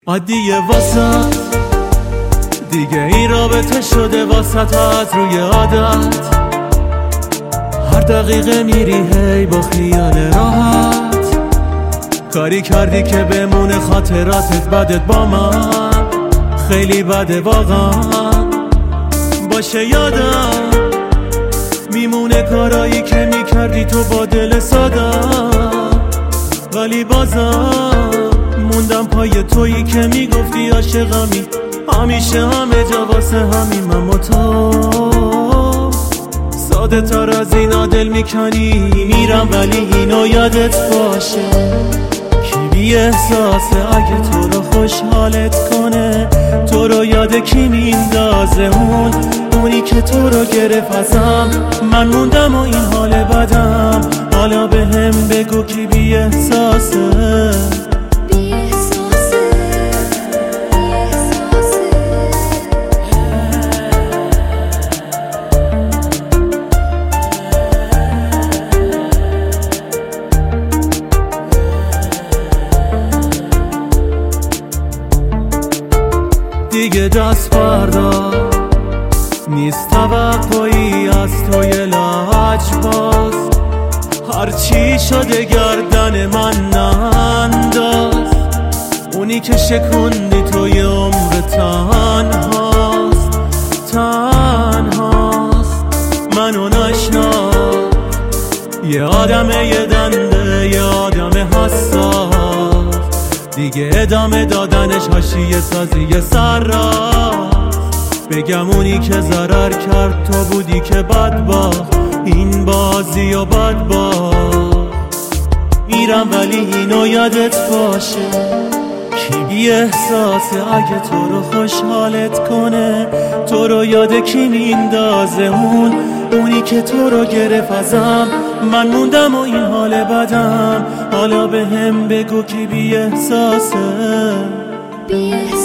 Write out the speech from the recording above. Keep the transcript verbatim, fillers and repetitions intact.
عادیه واسط دیگه این رابطه شده واسطت روی عادت. هر دقیقه میری هی با خیال راحت، کاری کردی که بمونه خاطراتت بدت با من. خیلی بده واقعا باشه یادم میمونه کارایی که میکردی تو با دل سادم، ولی بازم موندم پای تویی که میگفتی عاشقمی همیشه همه جا واسه همین. من و تو ساده تر از اینا دل میکنی میرم، ولی اینو یادت باشه کی بی احساسه اگه تو رو خوشحالت کنه. تو رو یاد کی میندازه؟ اون اونی که تو رو گرفت ازم. من موندم و این حال بدم، حالا به هم بگو کی بی احساسه. دیگه دست بردار نیست توقعی از توی لحج باز. هرچی شده گردن من ننداز، اونی که شکوندی توی عمر تنهاست تنهاست. منو نشنا یه آدمه یه دنده یه آدم حساس، دیگه ادامه دادنش حاشیه سازی سر راست. بگم اونی که ضرر کرد تو بودی که بد باخت این بازی و بد باخت. میرم ولی اینو یادت باشه کی بی احساسه اگه تو رو خوشحالت کنه. تو رو یاد کی میندازه؟ اون اونی که تو رو گرفت ازم. من موندم و این حال بدم، حالا به هم بگو کی بی احساسه.